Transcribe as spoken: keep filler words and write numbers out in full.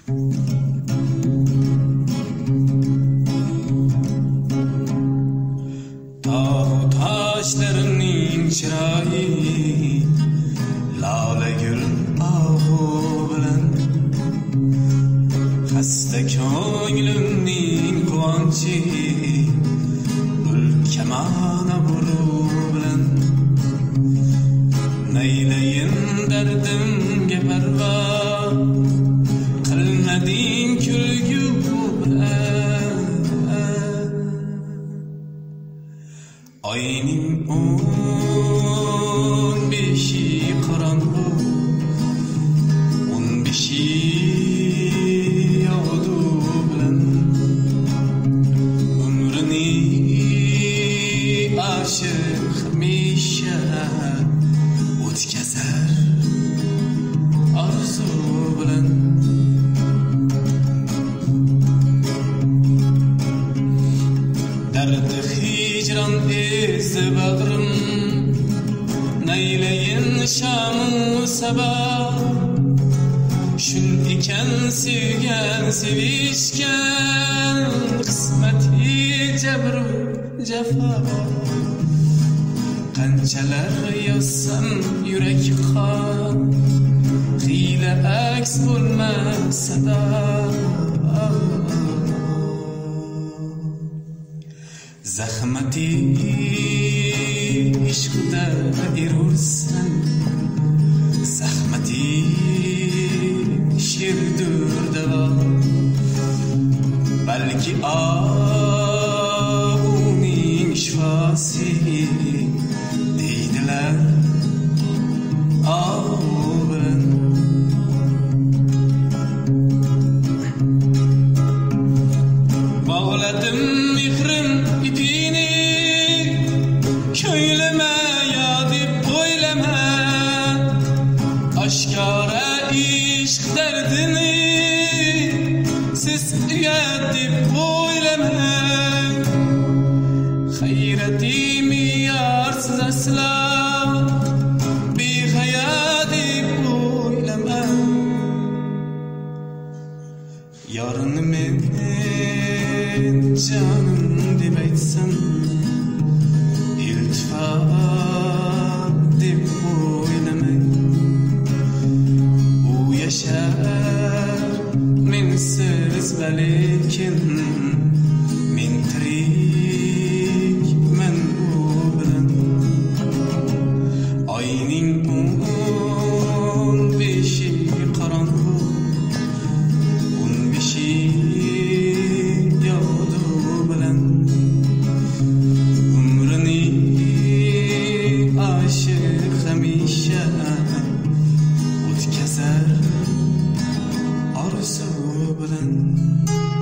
Tağ taşlarının çırayı lale gül ahu bilen hasta ko'nglimning quvonchi gul kamana buru bilen neyleyin derdimge parva qilmading kulgu bilen oyning o'n beshi qorong'u o'n beshi yog'du bilan umrini oshiq hamisha o'tkazar orzu bilan dardi hijron ezi bag'rim neyleyin shamu sabah shun ekan sevgan sevishgan qismati jabru jafo qanchalar yozsam yurak qon hiyla aks bo'lmasada zahmati ishqda erursan zahmati şirdur deva belki ağuning şifası deydiler ağın bağladım mihrim ipini köyleme ya dip koyleme aşkara ishq dardini siz uyatib o'ylamang hayratimi yorsiz aslo behayo deb o'ylamang yorini men jonim deb aytsam iltifot deb o'ylamang yaşar mensiz lekin men tirik men u bilan oyning o'n beshi qorong'u o'n beshi yog'du bilan umrini oshiq hamisha o'tkazar orzu bilan